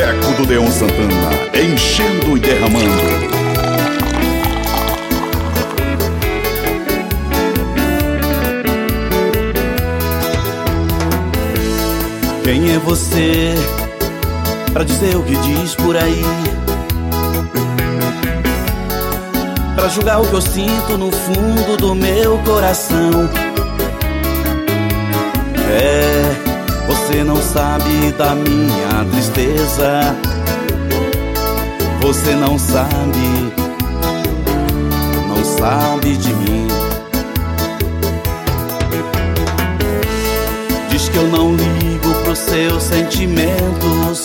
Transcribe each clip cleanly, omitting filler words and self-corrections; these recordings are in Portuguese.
Eco do Leão Santana, enchendo e derramando. Quem é você pra dizer o que diz por aí? Pra julgar o que eu sinto no fundo do meu coração. Você não sabe da minha tristeza. Você não sabe de mim. Diz que eu não ligo pros seus sentimentos.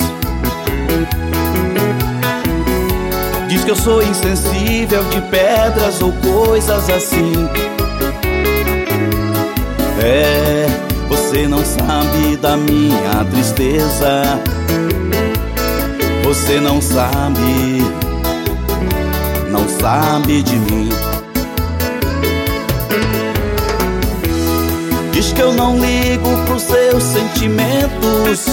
Diz que eu sou insensível de pedras ou coisas assim. Você não sabe da minha tristeza. Você não sabe de mim. Diz que eu não ligo pros seus sentimentos.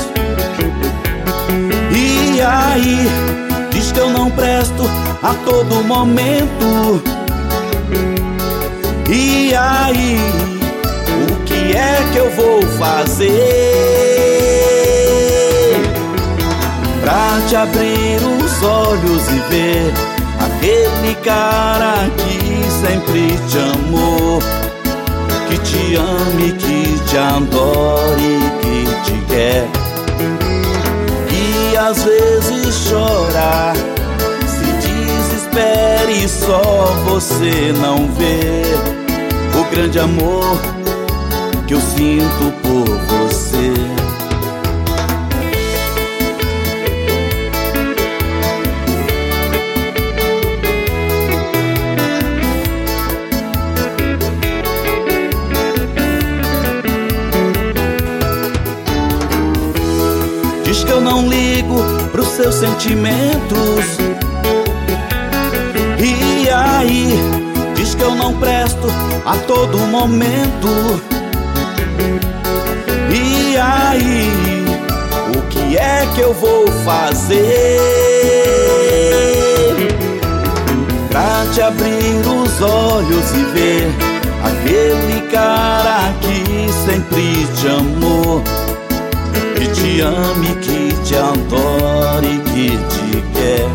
E aí, diz que eu não presto a todo momento. E aí, o que é que eu vou fazer pra te abrir os olhos e ver aquele cara que sempre te amou, que te ame, que te adore, que te quer, que às vezes chora, se desespera e só você não vê o grande amor que eu sinto por você. Diz que eu não ligo pros seus sentimentos. E aí, diz que eu não presto a todo momento. E aí, o que é que eu vou fazer pra te abrir os olhos e ver aquele cara que sempre te amou, que te ame, que te adore, que te quer,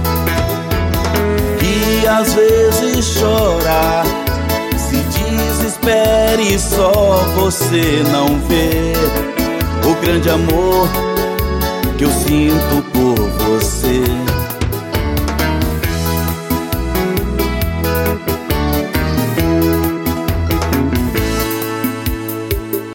que às vezes chora, se desespera e só você não vê o grande amor que eu sinto por você.